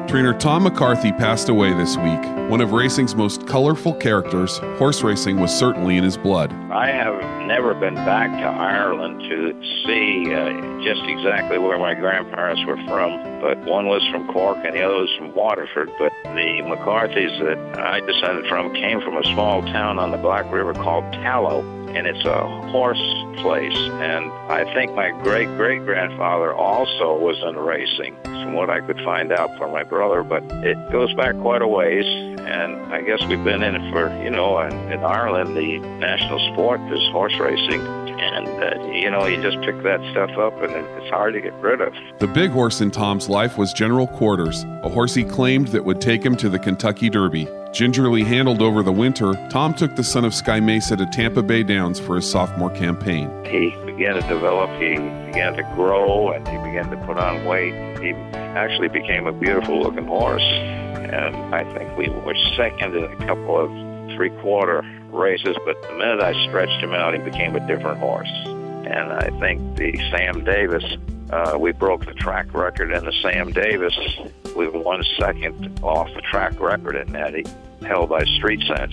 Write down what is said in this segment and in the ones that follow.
Trainer Tom McCarthy passed away this week. One of racing's most colorful characters, horse racing was certainly in his blood. I have never been back to Ireland to see just exactly where my grandparents were from, but one was from Cork and the other was from Waterford. But the McCarthys that I descended from came from a small town on the Black River called Tallow, and it's a horse place. And I think my great-great-grandfather also was in racing, from what I could find out from my brother, but it goes back quite a ways. And I guess we've been in it for, in Ireland, the national sport is horse racing. And, you just pick that stuff up and it's hard to get rid of. The big horse in Tom's life was General Quarters, a horse he claimed that would take him to the Kentucky Derby. Gingerly handled over the winter, Tom took the son of Sky Mesa to Tampa Bay Downs for his sophomore campaign. He began to develop, he began to grow, and he began to put on weight. He actually became a beautiful-looking horse. And I think we were second in a couple of three-quarter races, but the minute I stretched him out, he became a different horse. And I think the Sam Davis, we broke the track record in the Sam Davis. We were 1 second off the track record in that, he held by Street Sense.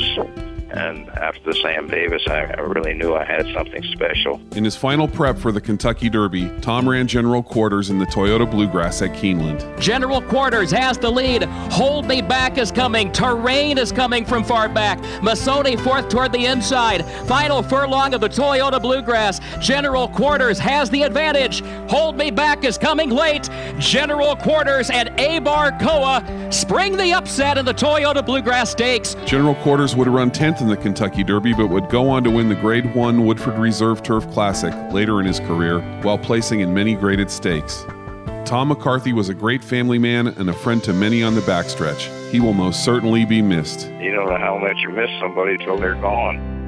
And after the Sam Davis, I really knew I had something special. In his final prep for the Kentucky Derby, Tom ran General Quarters in the Toyota Bluegrass at Keeneland. General Quarters has the lead. Hold Me Back is coming. Terrain is coming from far back. Masoni fourth toward the inside. Final furlong of the Toyota Bluegrass. General Quarters has the advantage. Hold Me Back is coming late. General Quarters and Abar Koa spring the upset in the Toyota Bluegrass Stakes. General Quarters would run 10th in the Kentucky Derby, but would go on to win the Grade 1 Woodford Reserve Turf Classic later in his career, while placing in many graded stakes. Tom McCarthy was a great family man and a friend to many on the backstretch. He will most certainly be missed. You don't know how much you miss somebody till they're gone.